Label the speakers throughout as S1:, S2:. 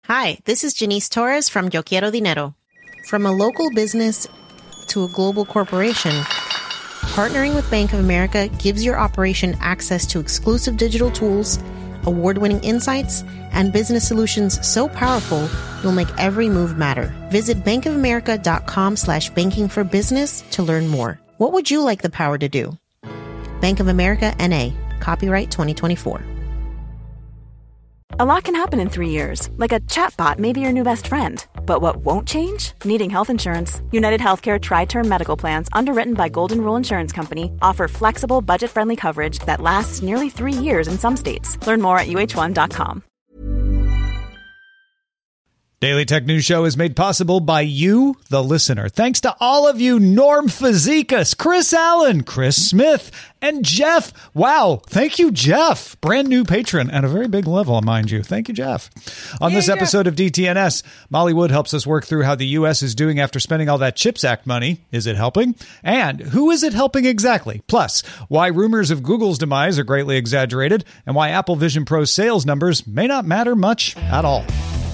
S1: Hi, this is Janice Torres from Yo Quiero Dinero. From a local business to a global corporation, partnering with Bank of America gives your operation access to exclusive digital tools, award-winning insights, and business solutions so powerful you'll make every move matter. Visit bankofamerica.com/banking for business to learn more. What would you like the power to do? Bank of America, N.A. Copyright 2024.
S2: A lot can happen in 3 years, like a chatbot may be your new best friend. But what won't change? Needing health insurance. United Healthcare Tri-Term Medical Plans, underwritten by Golden Rule Insurance Company, offer flexible, budget-friendly coverage that lasts nearly 3 years in some states. Learn more at uh1.com.
S3: Daily Tech News Show is made possible by you, the listener. Thanks to all of you, Norm Fazekas, Chris Allen, Chris Smith, and Jeff. Wow. Thank you, Jeff. Brand new patron at a very big level, mind you. Thank you, Jeff. On this episode of DTNS, Molly Wood helps us work through how the U.S. is doing after spending all that CHIPS Act money. Is it helping? And who is it helping exactly? Plus, why rumors of Google's demise are greatly exaggerated, and why Apple Vision Pro's sales numbers may not matter much at all.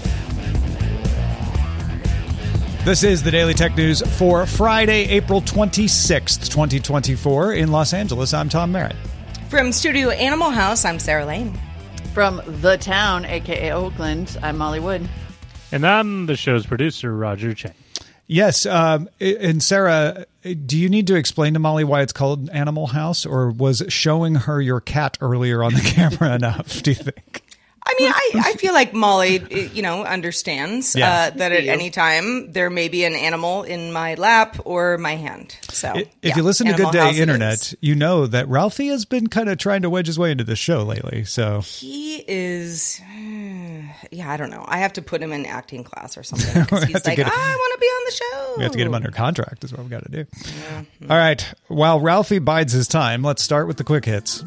S3: This is the Daily Tech News for Friday, April 26th, 2024. In Los Angeles, I'm Tom Merritt.
S4: From Studio Animal House, I'm Sarah Lane.
S5: From The Town, a.k.a. Oakland, I'm Molly Wood.
S6: And I'm the show's producer, Roger Chang.
S3: Yes, and Sarah, do you need to explain to Molly why it's called Animal House, or was showing her your cat earlier on the camera enough, do you think?
S4: I mean, I feel like Molly, understands that at any time there may be an animal in my lap or my hand. So,
S3: if you listen to Good Day Internet, you know that Ralphie has been kind of trying to wedge his way into the show lately. So
S4: he is, I don't know. I have to put him in acting class or something because he's like, I want to be on the show.
S3: We have to get him under contract is what we've got to do. Yeah. All right. While Ralphie bides his time, let's start with the quick hits.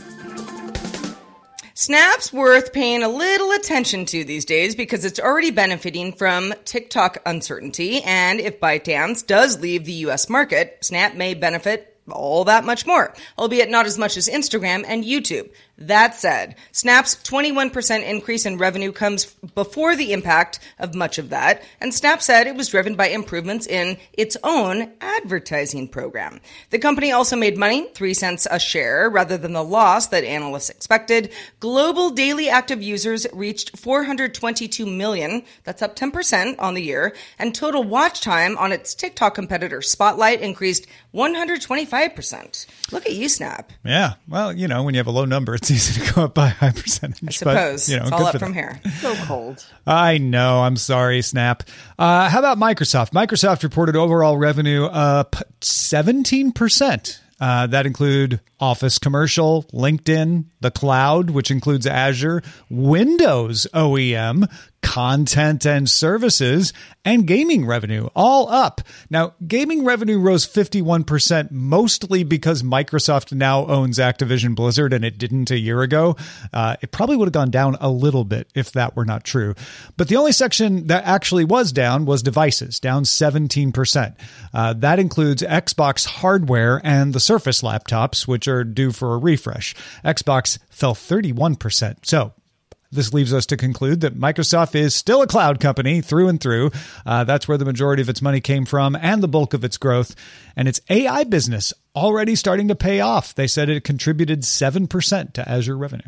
S4: Snap's worth paying a little attention to these days because it's already benefiting from TikTok uncertainty, and if ByteDance does leave the U.S. market, Snap may benefit all that much more, albeit not as much as Instagram and YouTube. That said, Snap's 21% increase in revenue comes before the impact of much of that, and Snap said it was driven by improvements in its own advertising program. The company also made money, 3 cents a share, rather than the loss that analysts expected. Global daily active users reached 422 million, that's up 10% on the year, and total watch time on its TikTok competitor Spotlight increased 125%. Look at you, Snap.
S3: Yeah, well, when you have a low number, it's easy to go up by a high percentage.
S4: I suppose.
S3: But,
S4: it's all up from here.
S5: So cold.
S3: I know. I'm sorry, Snap. How about Microsoft? Microsoft reported overall revenue up 17%. That include Office Commercial, LinkedIn, the cloud, which includes Azure, Windows OEM, content and services, and gaming revenue, all up. Now, gaming revenue rose 51%, mostly because Microsoft now owns Activision Blizzard, and it didn't a year ago. It probably would have gone down a little bit if that were not true. But the only section that actually was down was devices, down 17%. That includes Xbox hardware and the Surface laptops, which are due for a refresh. Xbox fell 31%. So, this leaves us to conclude that Microsoft is still a cloud company through and through. That's where the majority of its money came from and the bulk of its growth. And its AI business already starting to pay off. They said it contributed 7% to Azure revenue.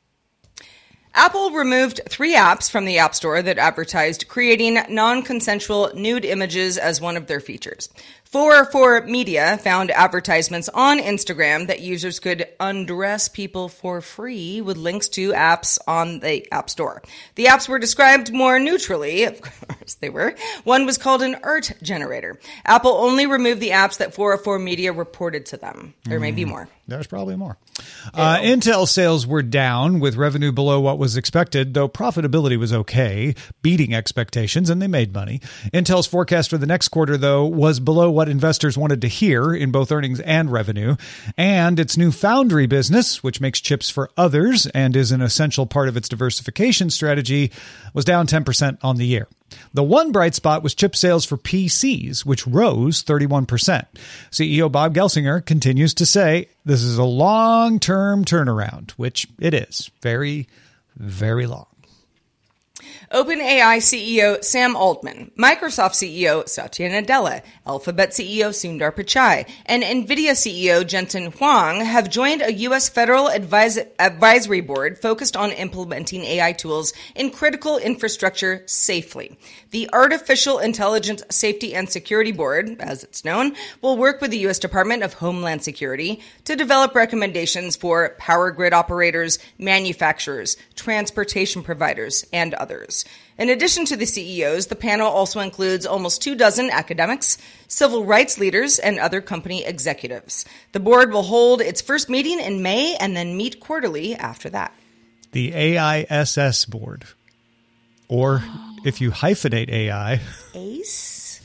S4: Apple removed 3 apps from the App Store that advertised creating non-consensual nude images as one of their features. 404 Media found advertisements on Instagram that users could undress people for free with links to apps on the App Store. The apps were described more neutrally, of course they were. One was called an art generator. Apple only removed the apps that 404 Media reported to them. There may be more.
S3: There's probably more. Intel sales were down with revenue below what was expected, though profitability was okay, beating expectations, and they made money. Intel's forecast for the next quarter, though, was below what investors wanted to hear in both earnings and revenue. And its new foundry business, which makes chips for others and is an essential part of its diversification strategy, was down 10% on the year. The one bright spot was chip sales for PCs, which rose 31%. CEO Bob Gelsinger continues to say this is a long-term turnaround, which it is. Very, very long.
S4: OpenAI CEO Sam Altman, Microsoft CEO Satya Nadella, Alphabet CEO Sundar Pichai, and NVIDIA CEO Jensen Huang have joined a U.S. federal advisory board focused on implementing AI tools in critical infrastructure safely. The Artificial Intelligence Safety and Security Board, as it's known, will work with the U.S. Department of Homeland Security to develop recommendations for power grid operators, manufacturers, transportation providers, and others. In addition to the CEOs, the panel also includes almost 24 academics, civil rights leaders, and other company executives. The board will hold its first meeting in May and then meet quarterly after that.
S3: The AISS board. Or if you hyphenate AI.
S4: ACE?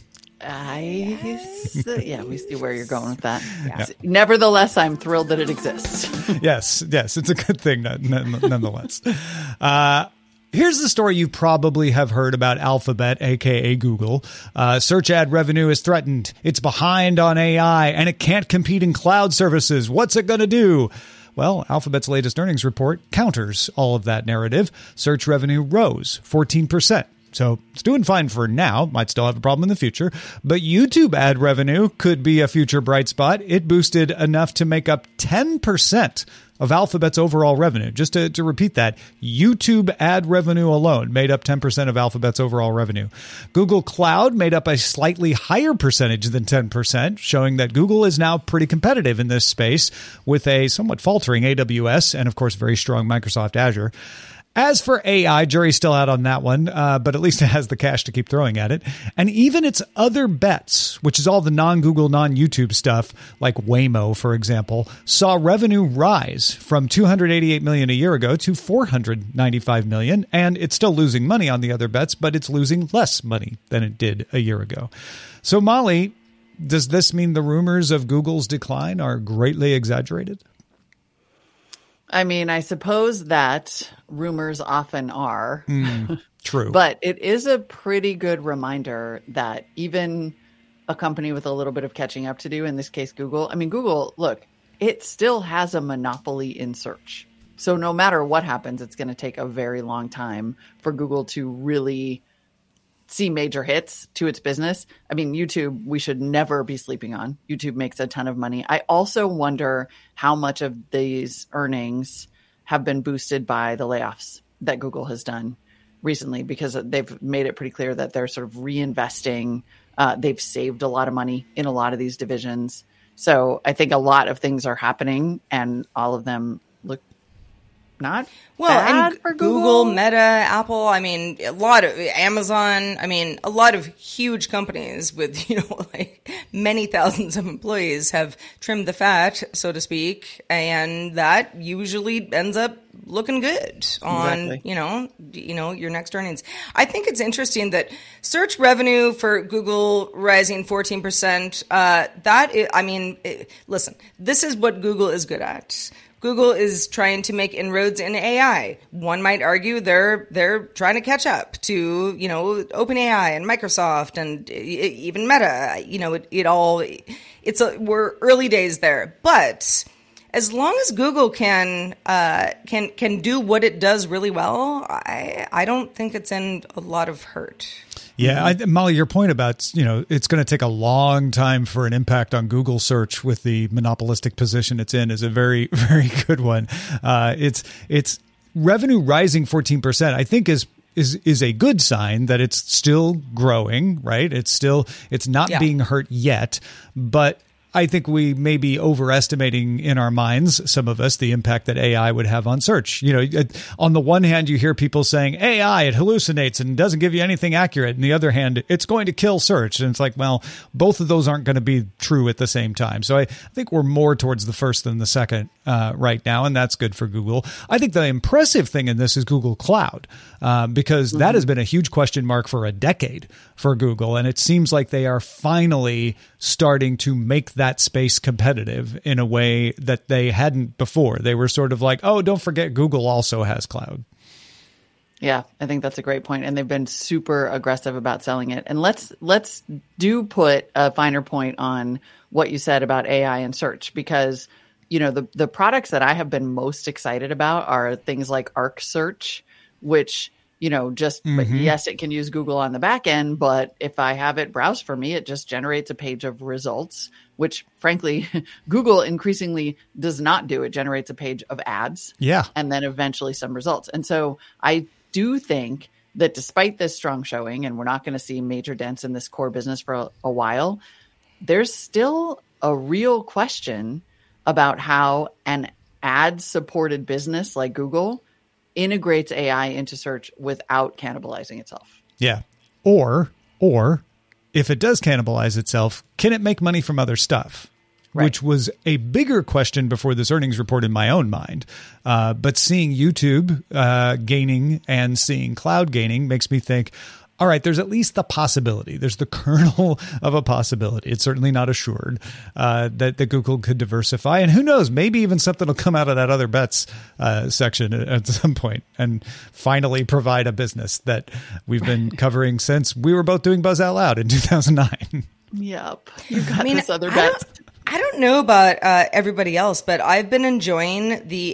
S5: Yeah, we see where you're going with that. Yeah. Nevertheless, I'm thrilled that it exists.
S3: Yes, it's a good thing nonetheless. Here's the story you probably have heard about Alphabet, aka Google. Search ad revenue is threatened. It's behind on AI, and it can't compete in cloud services. What's it going to do? Well, Alphabet's latest earnings report counters all of that narrative. Search revenue rose 14%. So it's doing fine for now. Might still have a problem in the future. But YouTube ad revenue could be a future bright spot. It boosted enough to make up 10% of Alphabet's overall revenue. Just to repeat that, YouTube ad revenue alone made up 10% of Alphabet's overall revenue. Google Cloud made up a slightly higher percentage than 10%, showing that Google is now pretty competitive in this space with a somewhat faltering AWS and, of course, very strong Microsoft Azure. As for AI, jury's still out on that one, but at least it has the cash to keep throwing at it. And even its other bets, which is all the non-Google, non-YouTube stuff, like Waymo, for example, saw revenue rise from $288 million a year ago to $495 million. And it's still losing money on the other bets, but it's losing less money than it did a year ago. So, Molly, does this mean the rumors of Google's decline are greatly exaggerated?
S5: I mean, I suppose that rumors often are.
S3: True.
S5: But it is a pretty good reminder that even a company with a little bit of catching up to do, in this case, Google. I mean, Google, look, it still has a monopoly in search. So no matter what happens, it's going to take a very long time for Google to really see major hits to its business. I mean, YouTube, we should never be sleeping on. YouTube makes a ton of money. I also wonder how much of these earnings have been boosted by the layoffs that Google has done recently, because they've made it pretty clear that they're sort of reinvesting. They've saved a lot of money in a lot of these divisions. So I think a lot of things are happening, and all of them look not bad
S4: and
S5: for
S4: Google, Meta, Apple, I mean, a lot of Amazon, I mean, a lot of huge companies with, like many thousands of employees have trimmed the fat, so to speak, and that usually ends up looking good on,
S5: exactly.
S4: Your next earnings. I think it's interesting that search revenue for Google rising 14%, listen, this is what Google is good at. Google is trying to make inroads in AI. One might argue they're trying to catch up to, OpenAI and Microsoft and even Meta. We're early days there. But as long as Google can do what it does really well, I don't think it's in a lot of hurt.
S3: Yeah, Molly, your point about, it's going to take a long time for an impact on Google search with the monopolistic position it's in is a very, very good one. It's revenue rising 14%, I think is a good sign that it's still growing, right? It's not being hurt yet, but I think we may be overestimating in our minds, some of us, the impact that AI would have on search. On the one hand, you hear people saying AI, it hallucinates and doesn't give you anything accurate. On the other hand, it's going to kill search. And it's like, well, both of those aren't going to be true at the same time. So I think we're more towards the first than the second right now, and that's good for Google. I think the impressive thing in this is Google Cloud, because that has been a huge question mark for a decade for Google. And it seems like they are finally starting to make that space competitive in a way that they hadn't before. They were sort of like, oh, don't forget Google also has cloud.
S5: Yeah, I think that's a great point. And they've been super aggressive about selling it. And let's put a finer point on what you said about AI and search, because the products that I have been most excited about are things like Arc Search, which but yes, it can use Google on the back end, but if I have it browse for me, it just generates a page of results, which frankly, Google increasingly does not do. It generates a page of ads.
S3: Yeah.
S5: And then eventually some results. And so I do think that despite this strong showing, and we're not going to see major dents in this core business for a while, there's still a real question about how an ad-supported business like Google integrates AI into search without cannibalizing itself.
S3: Yeah. Or if it does cannibalize itself, can it make money from other stuff? Right. Which was a bigger question before this earnings report in my own mind. But seeing YouTube gaining and seeing cloud gaining makes me think, all right, there's at least the possibility. There's the kernel of a possibility. It's certainly not assured that Google could diversify. And who knows, maybe even something will come out of that other bets section at some point and finally provide a business that we've been covering since we were both doing Buzz Out Loud in 2009.
S5: Yep. You got this other bet.
S4: I don't know about everybody else, but I've been enjoying the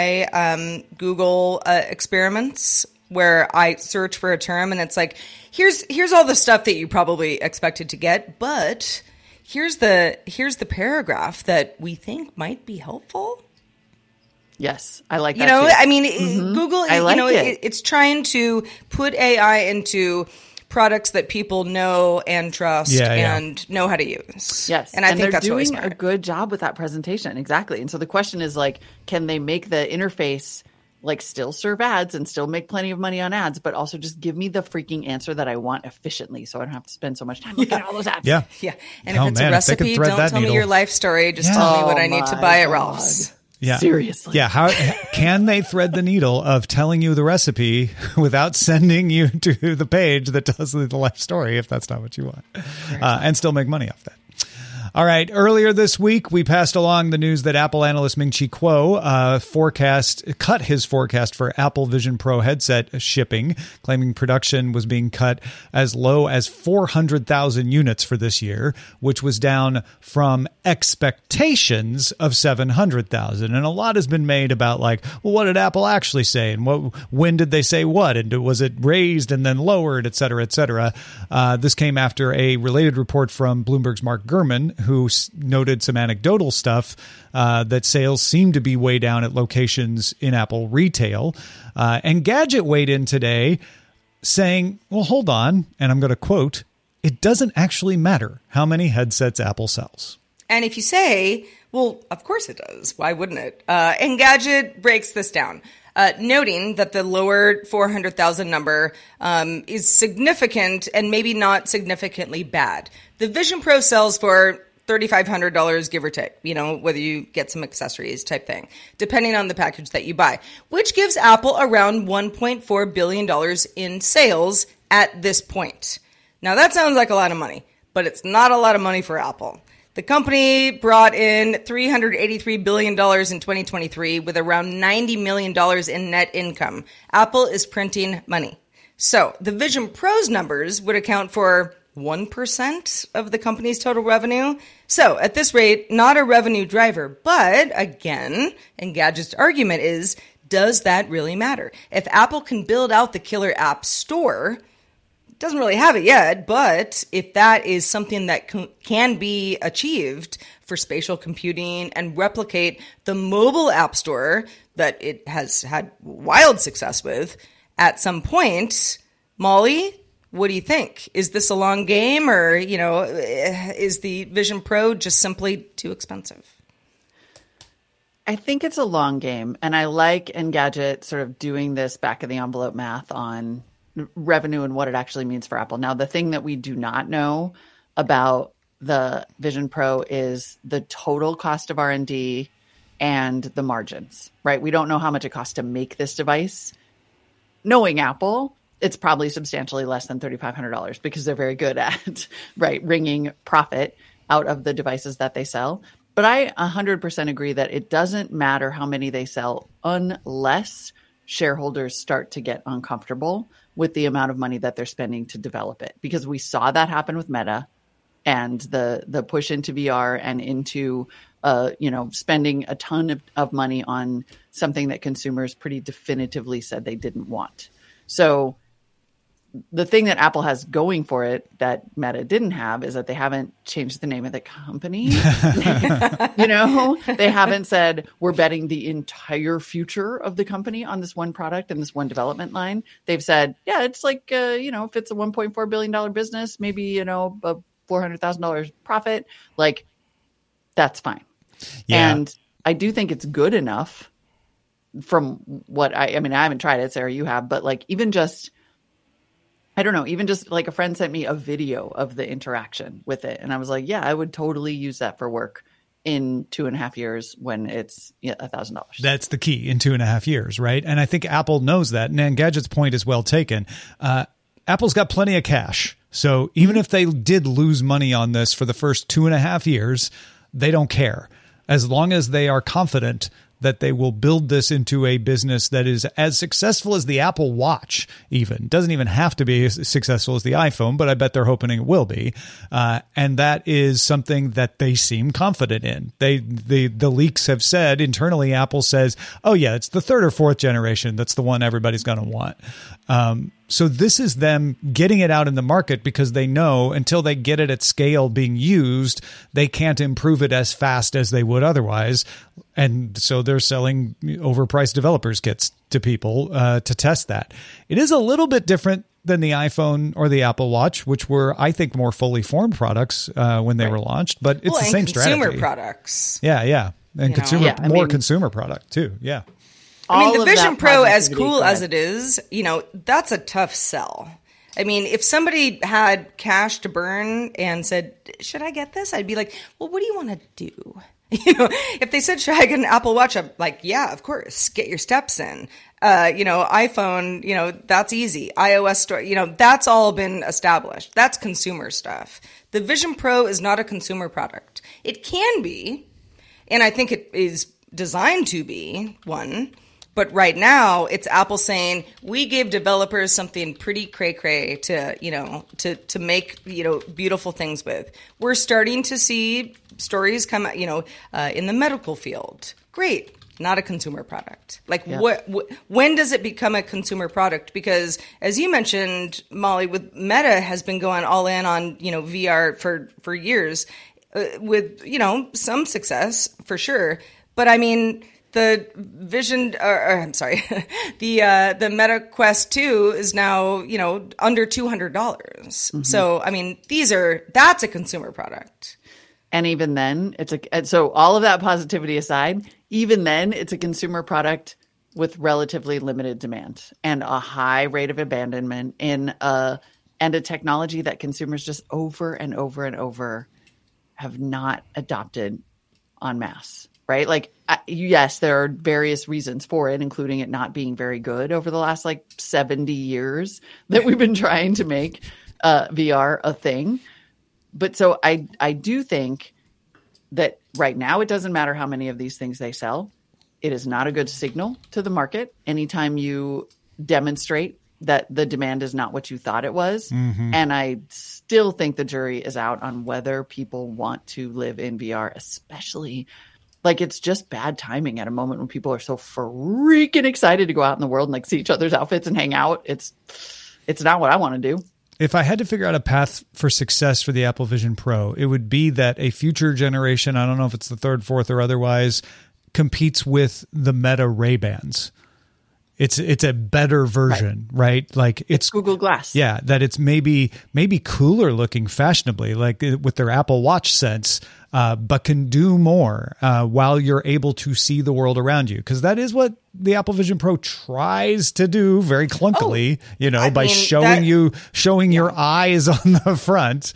S4: AI Google experiments where I search for a term and it's like, here's all the stuff that you probably expected to get, but here's the paragraph that we think might be helpful.
S5: Yes, I like that. Too.
S4: I mean, Google, it's trying to put AI into products that people know and trust and know how to use.
S5: Yes.
S4: And I think that's really
S5: smart.
S4: They're doing
S5: a good job with that presentation. Exactly. And so the question is like, can they make the interface like still serve ads and still make plenty of money on ads, but also just give me the freaking answer that I want efficiently so I don't have to spend so much time looking at all those ads.
S3: Yeah.
S4: Yeah. And if it's a recipe, don't tell me your life story. Just tell me what I need to buy at Ralph's.
S3: Yeah.
S5: Seriously.
S3: Yeah. How can they thread the needle of telling you the recipe without sending you to the page that tells you the life story if that's not what you want, and still make money off that? All right. Earlier this week, we passed along the news that Apple analyst Ming-Chi Kuo cut his forecast for Apple Vision Pro headset shipping, claiming production was being cut as low as 400,000 units for this year, which was down from expectations of 700,000. And a lot has been made about like, well, what did Apple actually say? And when did they say what? And was it raised and then lowered, et cetera, et cetera? This came after a related report from Bloomberg's Mark Gurman, who noted some anecdotal stuff that sales seem to be way down at locations in Apple retail. And Gadget weighed in today saying, well, hold on, and I'm going to quote, "It doesn't actually matter how many headsets Apple sells."
S4: And if you say, well, of course it does. Why wouldn't it? Engadget breaks this down, noting that the lower 400,000 number is significant and maybe not significantly bad. The Vision Pro sells for $3,500, give or take, whether you get some accessories type thing, depending on the package that you buy, which gives Apple around $1.4 billion in sales at this point. Now, that sounds like a lot of money, but it's not a lot of money for Apple. The company brought in $383 billion in 2023 with around $90 million in net income. Apple is printing money. So the Vision Pro's numbers would account for 1% of the company's total revenue. So at this rate, not a revenue driver. But again, Engadget's argument is, does that really matter? If Apple can build out the killer app store, doesn't really have it yet, but if that is something that can be achieved for spatial computing and replicate the mobile app store that it has had wild success with at some point, Molly, what do you think? Is this a long game, or, is the Vision Pro just simply too expensive?
S5: I think it's a long game, and I like Engadget sort of doing this back of the envelope math on revenue and what it actually means for Apple. Now, the thing that we do not know about the Vision Pro is the total cost of R&D and the margins, right? We don't know how much it costs to make this device. Knowing Apple, it's probably substantially less than $3,500 because they're very good at, wringing profit out of the devices that they sell. But I 100% agree that it doesn't matter how many they sell unless shareholders start to get uncomfortable with the amount of money that they're spending to develop it. Because we saw that happen with Meta and the push into VR and into spending a ton of money on something that consumers pretty definitively said they didn't want. So the thing that Apple has going for it that Meta didn't have is that they haven't changed the name of the company. They haven't said we're betting the entire future of the company on this one product and this one development line. They've said, yeah, it's like, if it's a $1.4 billion business, maybe, a $400,000 profit, like that's fine. Yeah. And I do think it's good enough from what I haven't tried it, Sarah, you have, but like even just like a friend sent me a video of the interaction with it. And I was like, yeah, I would totally use that for work in 2.5 years when it's $1,000.
S3: That's the key, in 2.5 years, right? And I think Apple knows that. And Engadget's point is well taken. Apple's got plenty of cash. So even if they did lose money on this for the first 2.5 years, they don't care. As long as they are confident that they will build this into a business that is as successful as the Apple Watch even. Doesn't even have to be as successful as the iPhone, but I bet they're hoping it will be. And that is something that they seem confident in. The leaks have said, internally, Apple says, oh yeah, it's the 3rd or 4th generation. That's the one everybody's going to want. So this is them getting it out in the market because they know until they get it at scale being used, they can't improve it as fast as they would otherwise. And so they're selling overpriced developers kits to people to test that. It is a little bit different than the iPhone or the Apple Watch, which were, I think, more fully formed products when they were launched. But it's the same strategy.
S4: Consumer products.
S3: Yeah. And consumer product too. Yeah.
S4: The Vision Pro, as cool as it is, that's a tough sell. I mean, if somebody had cash to burn and said, should I get this? I'd be like, well, what do you want to do? If they said, should I get an Apple Watch? I'm like, yeah, of course. Get your steps in. iPhone, that's easy. iOS store, that's all been established. That's consumer stuff. The Vision Pro is not a consumer product. It can be, and I think it is designed to be one. But right now, it's Apple saying, we give developers something pretty cray-cray to make, beautiful things with. We're starting to see stories come out, in the medical field. Great. Not a consumer product. When does it become a consumer product? Because as you mentioned, Molly, with Meta has been going all in on, VR for years with, some success for sure. But I mean, the Vision, the Meta Quest 2 is now, under $200. Mm-hmm. So, I mean, that's a consumer product.
S5: And even then, so all of that positivity aside, even then, it's a consumer product with relatively limited demand and a high rate of abandonment and a technology that consumers just over and over and over have not adopted en masse. Right? Like, yes, there are various reasons for it, including it not being very good over the last 70 years that we've been trying to make VR a thing. But so I do think that right now it doesn't matter how many of these things they sell. It is not a good signal to the market anytime you demonstrate that the demand is not what you thought it was. Mm-hmm. And I still think the jury is out on whether people want to live in VR, especially it's just bad timing at a moment when people are so freaking excited to go out in the world and see each other's outfits and hang out. It's not what I want to do.
S3: If I had to figure out a path for success for the Apple Vision Pro, it would be that a future generation, I don't know if it's the 3rd, 4th, or otherwise, competes with the Meta Ray-Bans. It's a better version, right? It's
S5: Google Glass.
S3: Yeah, that it's maybe cooler looking fashionably, with their Apple Watch sense, but can do more while you're able to see the world around you. Because that is what the Apple Vision Pro tries to do very clunkily, showing your eyes on the front,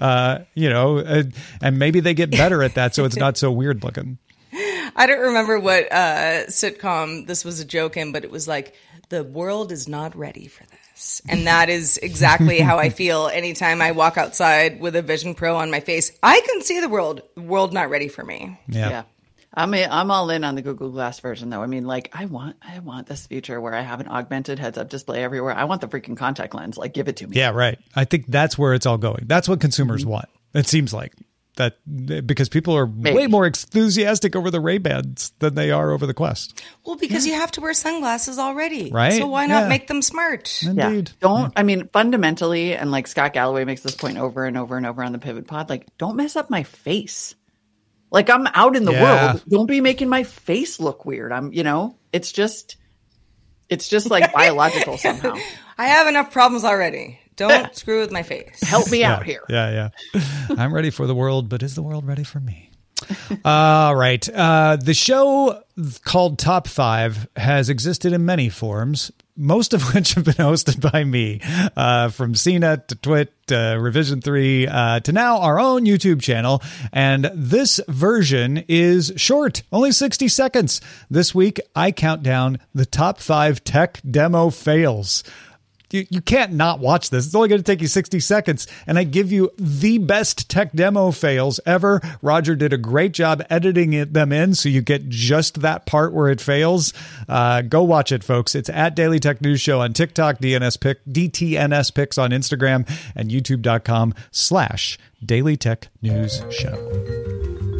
S3: and maybe they get better at that so it's not so weird looking.
S4: I don't remember what sitcom this was a joke in, but it was the world is not ready for this. And that is exactly how I feel anytime I walk outside with a Vision Pro on my face. I can see the world. The world not ready for me.
S3: Yeah.
S5: I'm all in on the Google Glass version, though. I mean, I want this future where I have an augmented heads-up display everywhere. I want the freaking contact lens. Give it to me.
S3: Yeah, right. I think that's where it's all going. That's what consumers want. It seems like. that because people are way more enthusiastic over the Ray-Bans than they are over the Quest.
S4: Well, because you have to wear sunglasses already.
S3: Right.
S4: So why not make them smart?
S3: Indeed.
S5: I mean, fundamentally, and like Scott Galloway makes this point over and over and over on the Pivot Pod, like, don't mess up my face. Like, I'm out in the world. Don't be making my face look weird. It's just like biological somehow.
S4: I have enough problems already. Don't screw with my face.
S5: Help me out here.
S3: Yeah. I'm ready for the world, but is the world ready for me? All right. The show called Top 5 has existed in many forms, most of which have been hosted by me, from CNET to Twit to Revision 3 to now our own YouTube channel. And this version is short, only 60 seconds. This week, I count down the top 5 tech demo fails. You can't not watch this. It's only going to take you 60 seconds. And I give you the best tech demo fails ever. Roger did a great job editing them in so you get just that part where it fails. Go watch it, folks. It's at Daily Tech News Show on TikTok, DTNS Picks on Instagram, and youtube.com/Daily Tech News Show.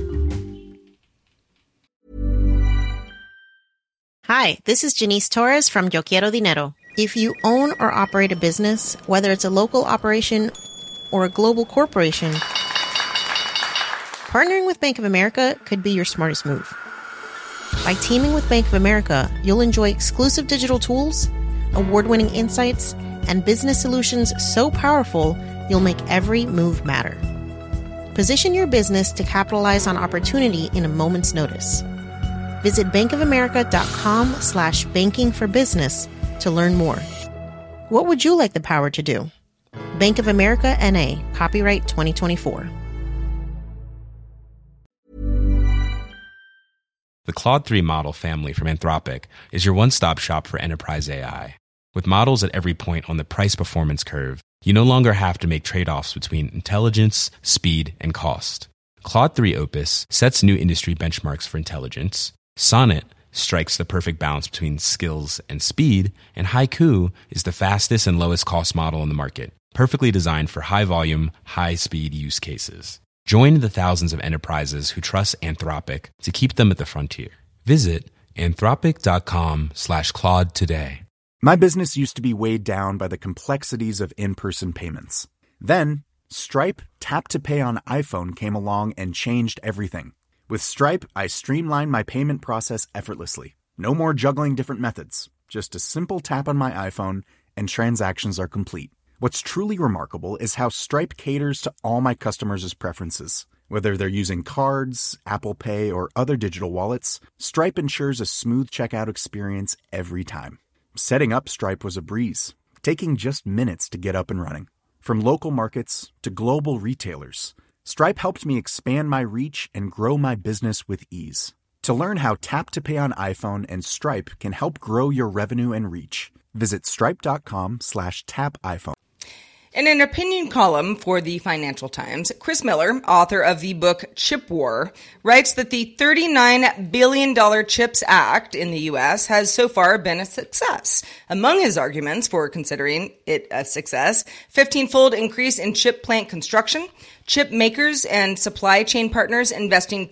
S1: Hi, this is Janice Torres from Yo Quiero Dinero. If you own or operate a business, whether it's a local operation or a global corporation, partnering with Bank of America could be your smartest move. By teaming with Bank of America, you'll enjoy exclusive digital tools, award-winning insights, and business solutions so powerful, you'll make every move matter. Position your business to capitalize on opportunity in a moment's notice. Visit bankofamerica.com/banking for business to learn more. What would you like the power to do? Bank of America NA, copyright 2024.
S7: The Claude 3 model family from Anthropic is your one-stop shop for enterprise AI. With models at every point on the price-performance curve, you no longer have to make trade-offs between intelligence, speed, and cost. Claude 3 Opus sets new industry benchmarks for intelligence. Sonnet strikes the perfect balance between skills and speed, and Haiku is the fastest and lowest cost model in the market, perfectly designed for high-volume, high-speed use cases. Join the thousands of enterprises who trust Anthropic to keep them at the frontier. Visit anthropic.com/Claude today.
S8: My business used to be weighed down by the complexities of in-person payments. Then, Stripe Tap to Pay on iPhone came along and changed everything. With Stripe, I streamlined my payment process effortlessly. No more juggling different methods. Just a simple tap on my iPhone and transactions are complete. What's truly remarkable is how Stripe caters to all my customers' preferences. Whether they're using cards, Apple Pay, or other digital wallets, Stripe ensures a smooth checkout experience every time. Setting up Stripe was a breeze, taking just minutes to get up and running. From local markets to global retailers, Stripe helped me expand my reach and grow my business with ease. To learn how Tap to Pay on iPhone and Stripe can help grow your revenue and reach, visit stripe.com/tapiphone.
S4: In an opinion column for the Financial Times, Chris Miller, author of the book Chip War, writes that the $39 billion CHIPS Act in the U.S. has so far been a success. Among his arguments for considering it a success, 15-fold increase in chip plant construction, chip makers and supply chain partners investing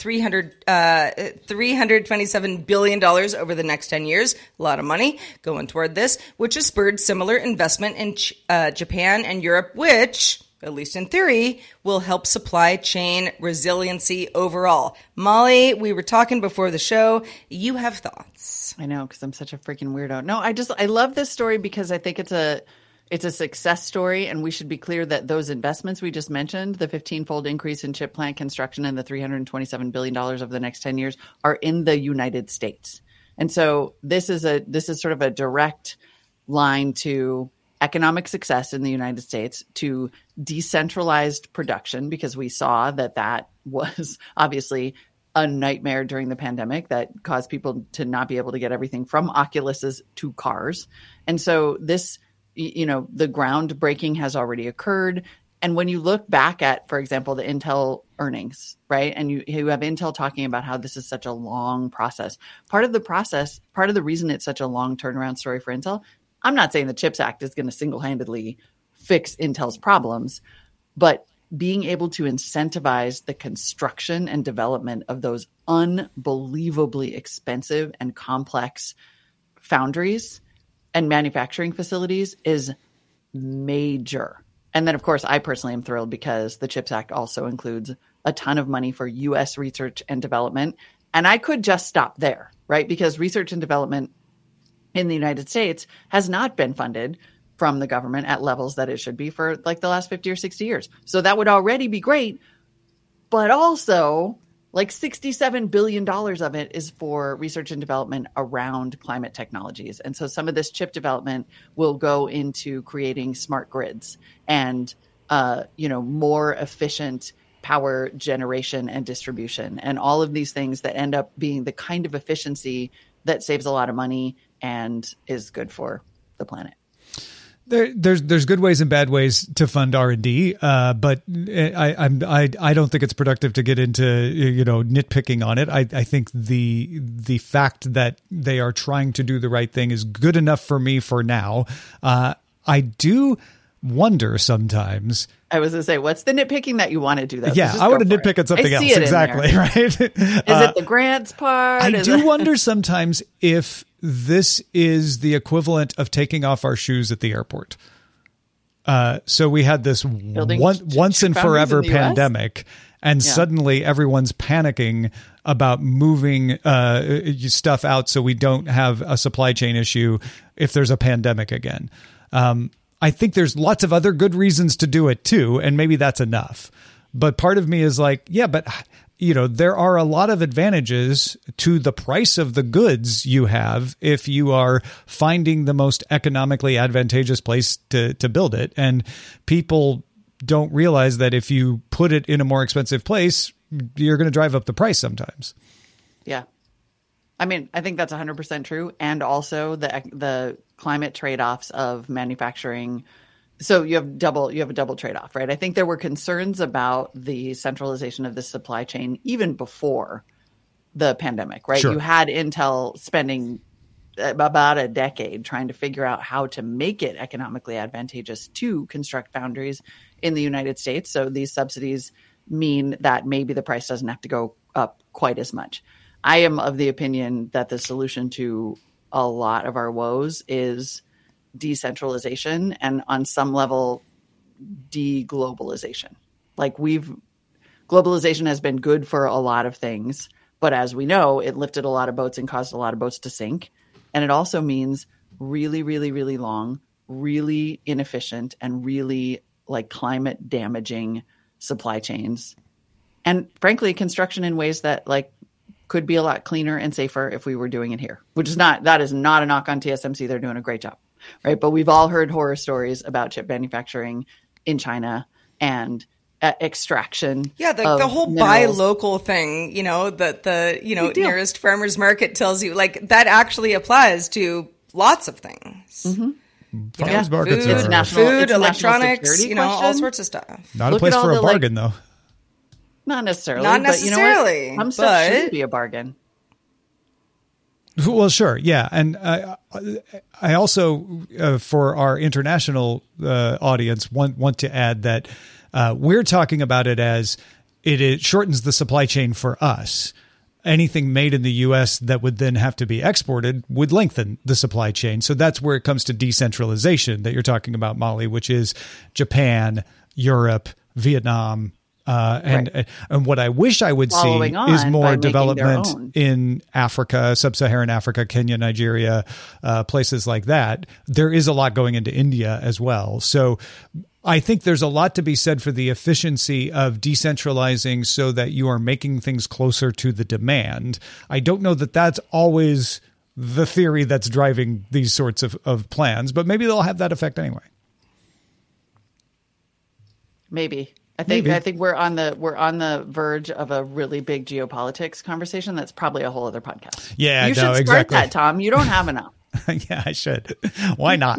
S4: $327 billion over the next 10 years, a lot of money going toward this, which has spurred similar investment in Japan and Europe, which, at least in theory, will help supply chain resiliency overall. Molly, we were talking before the show. You have thoughts.
S5: I know, because I'm such a freaking weirdo. No, I love this story because I think it's a success story, and we should be clear that those investments we just mentioned, the 15-fold increase in chip plant construction and the $327 billion over the next 10 years, are in the United States. And so this is sort of a direct line to economic success in the United States, to decentralized production, because we saw that was obviously a nightmare during the pandemic that caused people to not be able to get everything from Oculuses to cars. And so this, the groundbreaking has already occurred. And when you look back at, for example, the Intel earnings, right? And you have Intel talking about how this is such a long process. Part of the reason it's such a long turnaround story for Intel, I'm not saying the CHIPS Act is going to single-handedly fix Intel's problems, but being able to incentivize the construction and development of those unbelievably expensive and complex foundries and manufacturing facilities is major. And then, of course, I personally am thrilled because the CHIPS Act also includes a ton of money for U.S. research and development. And I could just stop there, right? Because research and development in the United States has not been funded from the government at levels that it should be for like the last 50 or 60 years. So that would already be great. But also, like $67 billion of it is for research and development around climate technologies. And so some of this chip development will go into creating smart grids and, more efficient power generation and distribution, and all of these things that end up being the kind of efficiency that saves a lot of money and is good for the planet.
S3: There's good ways and bad ways to fund R&D, but I don't think it's productive to get into nitpicking on it. I think the fact that they are trying to do the right thing is good enough for me for now. I do wonder sometimes.
S5: I was going to say, what's the nitpicking that you want to do? Though?
S3: Yeah, I want to nitpick at something else. Exactly, right? Is
S5: it the grants part?
S3: I do wonder sometimes if this is the equivalent of taking off our shoes at the airport. So we had this once and forever pandemic, and suddenly everyone's panicking about moving stuff out so we don't have a supply chain issue if there's a pandemic again. I think there's lots of other good reasons to do it too, and maybe that's enough. But part of me is like, yeah, but there are a lot of advantages to the price of the goods you have if you are finding the most economically advantageous place to build it. And people don't realize that if you put it in a more expensive place, you're going to drive up the price sometimes.
S5: Yeah. I mean, I think that's 100% true. And also the climate trade-offs of manufacturing. So you have a double trade-off, right? I think there were concerns about the centralization of the supply chain even before the pandemic, right? Sure. You had Intel spending about a decade trying to figure out how to make it economically advantageous to construct foundries in the United States. So these subsidies mean that maybe the price doesn't have to go up quite as much. I am of the opinion that the solution to a lot of our woes is decentralization and on some level deglobalization. Like globalization has been good for a lot of things, but as we know, it lifted a lot of boats and caused a lot of boats to sink. And it also means really, really, really long, really inefficient, and really like climate damaging supply chains. And frankly, construction in ways that like could be a lot cleaner and safer if we were doing it here, that is not a knock on TSMC. They're doing a great job. Right. But we've all heard horror stories about chip manufacturing in China and extraction.
S4: Yeah. The whole buy local thing, the nearest farmer's market tells you like that actually applies to lots of things.
S5: Mm-hmm.
S3: Farmers markets are
S4: food, electronics, all sorts of stuff.
S3: Not a place for a bargain though.
S5: Not necessarily.
S4: But you know what?
S5: Some stuff should be a bargain.
S3: Well, sure. Yeah. And I also, for our international audience, want to add that we're talking about it as it shortens the supply chain for us. Anything made in the U.S. that would then have to be exported would lengthen the supply chain. So that's where it comes to decentralization that you're talking about, Molly, which is Japan, Europe, Vietnam. And what I wish I would see is more development in Africa, sub-Saharan Africa, Kenya, Nigeria, places like that. There is a lot going into India as well. So I think there's a lot to be said for the efficiency of decentralizing so that you are making things closer to the demand. I don't know that that's always the theory that's driving these sorts of plans, but maybe they'll have that effect anyway.
S5: Maybe. I think we're on the verge of a really big geopolitics conversation. That's probably a whole other podcast.
S3: Yeah,
S5: you should start that, Tom. You don't have enough.
S3: Yeah, I should. Why not?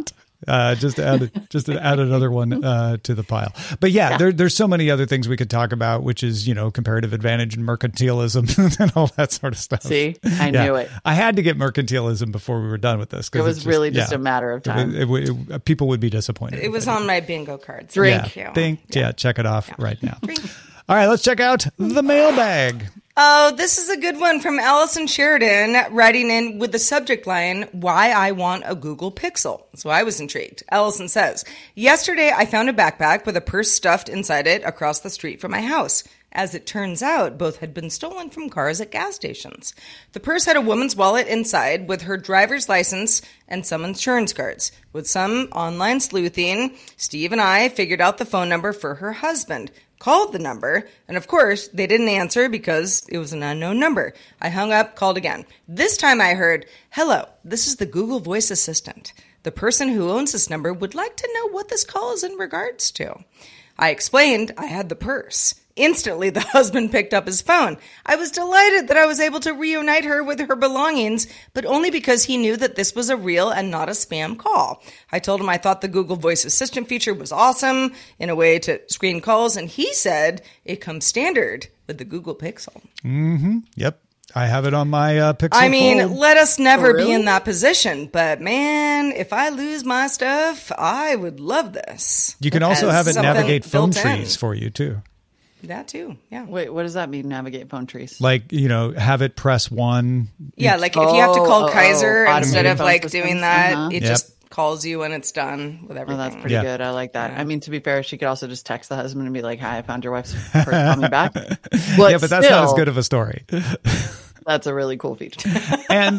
S3: just to add another one to the pile. But yeah. There's so many other things we could talk about, which is, comparative advantage and mercantilism and all that sort of stuff.
S5: See, I knew it.
S3: I had to get mercantilism before we were done with this.
S5: It was really just a matter of time.
S3: People would be disappointed.
S4: It was on my bingo cards.
S5: Drink.
S3: Yeah, check it off right now. All right, let's check out the mailbag.
S4: Oh, this is a good one from Allison Sheridan, writing in with the subject line, "Why I want a Google Pixel." So I was intrigued. Allison says, "Yesterday I found a backpack with a purse stuffed inside it across the street from my house. As it turns out, both had been stolen from cars at gas stations. The purse had a woman's wallet inside with her driver's license and some insurance cards. With some online sleuthing, Steve and I figured out the phone number for her husband, called the number, and of course, they didn't answer because it was an unknown number. I hung up, called again. This time I heard, 'Hello, this is the Google Voice Assistant. The person who owns this number would like to know what this call is in regards to.' I explained I had the purse. Instantly, the husband picked up his phone. I was delighted that I was able to reunite her with her belongings, but only because he knew that this was a real and not a spam call. I told him I thought the Google Voice Assistant feature was awesome in a way to screen calls, and he said it comes standard with the Google Pixel."
S3: Mm-hmm. Yep. I have it on my Pixel.
S4: I mean,
S3: Fold.
S4: let us never be in that position, but man, if I lose my stuff, I would love this.
S3: You can also have it navigate phone trees for you, too.
S4: That too, yeah.
S5: Wait, what does that mean, navigate phone trees?
S3: Like, have it press 1.
S4: Yeah, like if you have to call Kaiser instead of like doing that,
S5: uh-huh.
S4: it just calls you when it's done with everything.
S5: Well, that's pretty good. I like that. I mean, to be fair, she could also just text the husband and be like, "Hi, I found your wife's purse. Call me back." But
S3: yeah, but that's not as good of a story.
S5: That's a really cool feature.
S3: And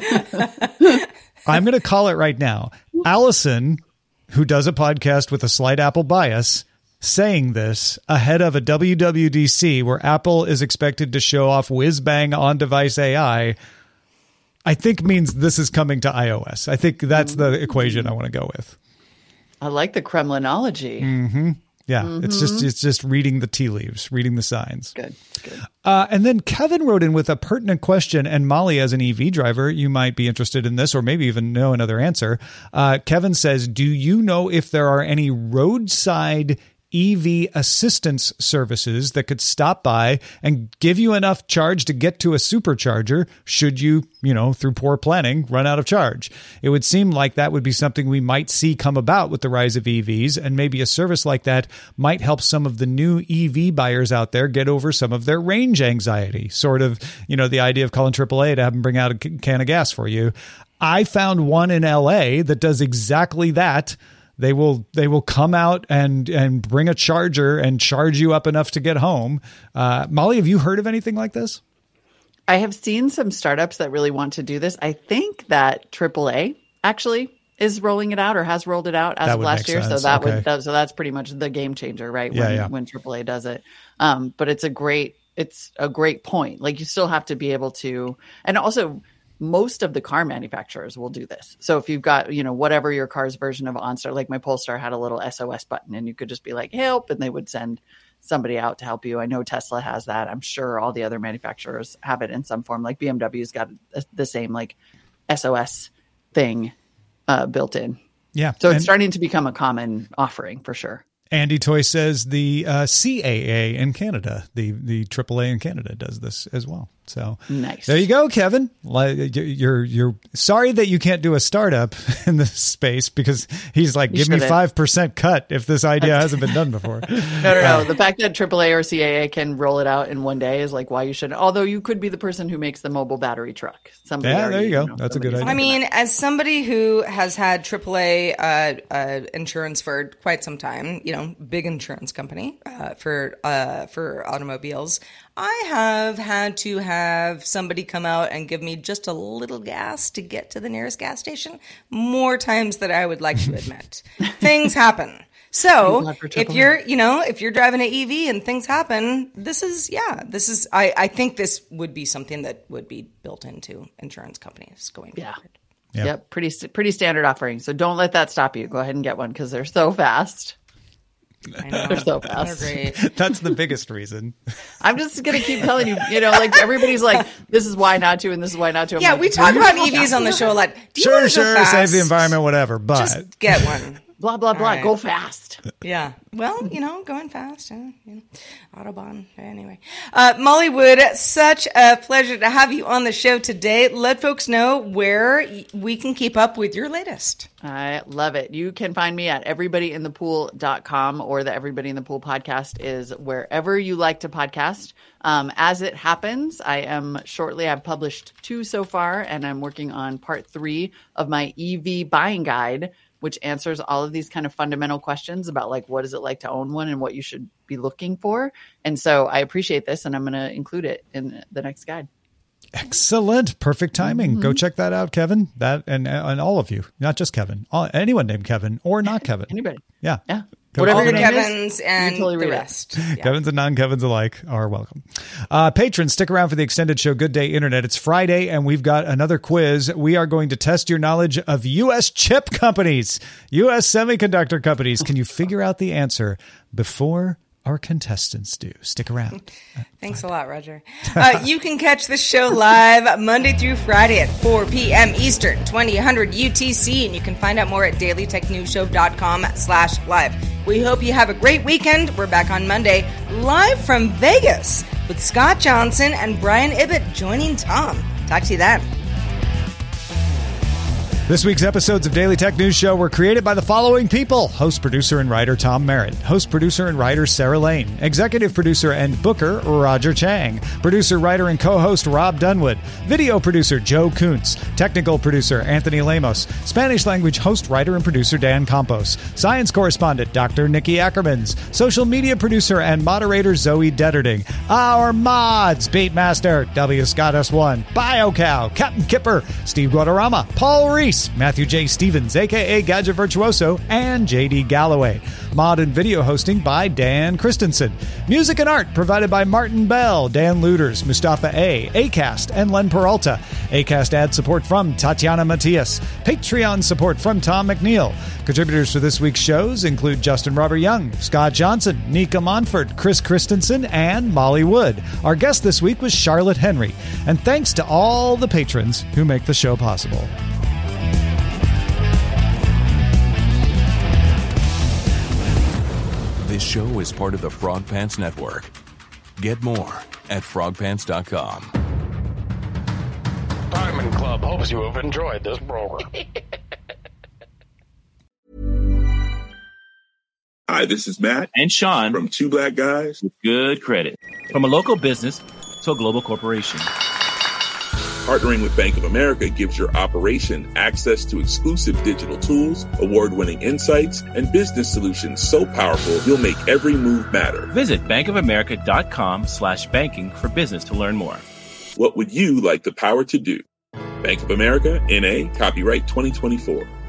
S3: I'm going to call it right now. Allison, who does a podcast with a slight Apple bias, saying this ahead of a WWDC where Apple is expected to show off whiz-bang on-device AI, I think means this is coming to iOS. I think that's the equation I want to go with.
S5: I like the Kremlinology.
S3: Mm-hmm. Yeah, it's just reading the tea leaves, reading the signs.
S5: Good.
S3: And then Kevin wrote in with a pertinent question, and Molly, as an EV driver, you might be interested in this or maybe even know another answer. Kevin says, "Do you know if there are any roadside EV assistance services that could stop by and give you enough charge to get to a supercharger should you, through poor planning, run out of charge? It would seem like that would be something we might see come about with the rise of EVs, and maybe a service like that might help some of the new EV buyers out there get over some of their range anxiety. Sort of, the idea of calling AAA to have them bring out a can of gas for you. I found one in LA that does exactly that. They will come out and bring a charger and charge you up enough to get home. Molly, have you heard of anything like this?
S5: I have seen some startups that really want to do this. I think that AAA actually is rolling it out or has rolled it out as of last year.
S3: Sense.
S5: So so that's pretty much the game changer, right? When AAA does it. But it's a great point. Like, you still have to be able to, and also most of the car manufacturers will do this. So if you've got, whatever your car's version of OnStar, like my Polestar had a little SOS button, and you could just be like, "Help," and they would send somebody out to help you. I know Tesla has that. I'm sure all the other manufacturers have it in some form. Like BMW's got the same like SOS thing built in.
S3: Yeah.
S5: So it's starting to become a common offering for sure.
S3: Andy Toy says the CAA in Canada, the AAA in Canada does this as well. So
S5: nice.
S3: There you go, Kevin. You're sorry that you can't do a startup in this space, because he's like, give me 5% cut if this idea hasn't been done before.
S5: No. The fact that AAA or CAA can roll it out in one day is like why you shouldn't. Although you could be the person who makes the mobile battery truck.
S3: There you go. That's a good idea.
S4: I mean, as somebody who has had AAA insurance for quite some time, big insurance company for automobiles, I have had to have somebody come out and give me just a little gas to get to the nearest gas station more times than I would like to admit. Things happen. So if you're driving an EV and things happen, I think this would be something that would be built into insurance companies going forward.
S5: Yep. Pretty standard offering. So don't let that stop you. Go ahead and get one because they're so fast.
S4: I know.
S5: They're so fast.
S4: They're great.
S3: That's the biggest reason.
S5: I'm just going to keep telling you, like everybody's like, this is why not to, and this is why not to. I'm
S4: Yeah,
S5: like,
S4: we talk about EVs on the show a lot. Do you wanna go fast?
S3: Save the environment, whatever. But
S4: Just get one.
S5: Blah, blah, blah.
S4: All right.
S5: Go fast.
S4: Yeah. Well, going fast. Autobahn. Anyway. Molly Wood, such a pleasure to have you on the show today. Let folks know where we can keep up with your latest.
S5: I love it. You can find me at everybodyinthepool.com, or the Everybody in the Pool podcast is wherever you like to podcast. As it happens, I've published 2 so far, and I'm working on part 3 of my EV buying guide, which answers all of these kind of fundamental questions about like, what is it like to own one and what you should be looking for. And so I appreciate this, and I'm going to include it in the next guide.
S3: Excellent. Perfect timing. Go check that out, Kevin. That and all of you, not just Kevin, anyone named Kevin or not Kevin.
S5: Anybody.
S3: Yeah.
S5: Whatever
S4: All
S5: your
S4: the
S5: name
S4: Kevins
S5: is,
S4: and
S5: totally
S4: the
S5: read it.
S4: rest. Yeah.
S3: Kevins and non-Kevins alike are welcome. Patrons, stick around for the extended show, Good Day Internet. It's Friday, and we've got another quiz. We are going to test your knowledge of U.S. chip companies, U.S. semiconductor companies. Can you figure out the answer before our contestants do? Stick around.
S4: Thanks a lot, Roger. You can catch the show live Monday through Friday at 4 p.m. Eastern, 2000 UTC, and you can find out more at dailytechnewsshow.com/live. We hope you have a great weekend. We're back on Monday, live from Vegas, with Scott Johnson and Brian Ibbett joining Tom. Talk to you then.
S3: This week's episodes of Daily Tech News Show were created by the following people: host, producer, and writer Tom Merritt, host, producer, and writer Sarah Lane, executive producer and booker Roger Chang, producer, writer, and co-host Rob Dunwood, video producer Joe Kuntz, technical producer Anthony Lemos, Spanish language host, writer, and producer Dan Campos, science correspondent Dr. Nikki Ackermans, social media producer and moderator Zoe Detterding, our mods, Beatmaster, W. Scott S1, BioCow, Captain Kipper, Steve Guadarrama, Paul Reese, Matthew J. Stevens, a.k.a. Gadget Virtuoso, and J.D. Galloway. Mod and video hosting by Dan Christensen. Music and art provided by Martin Bell, Dan Luders, Mustafa A., Acast, and Len Peralta. Acast ad support from Tatiana Matias. Patreon support from Tom McNeil. Contributors for this week's shows include Justin Robert Young, Scott Johnson, Nika Monfort, Chris Christensen, and Molly Wood. Our guest this week was Charlotte Henry. And thanks to all the patrons who make the show possible.
S9: This show is part of the Frog Pants Network. Get more at frogpants.com.
S10: Diamond Club hopes you have enjoyed this program.
S11: Hi, this is Matt
S12: and Sean
S11: from Two Black Guys
S12: with Good Credit. From a local business to a global corporation.
S11: Partnering with Bank of America gives your operation access to exclusive digital tools, award-winning insights, and business solutions so powerful you'll make every move matter.
S12: Visit bankofamerica.com/banking for business to learn more.
S11: What would you like the power to do? Bank of America, N.A., copyright 2024.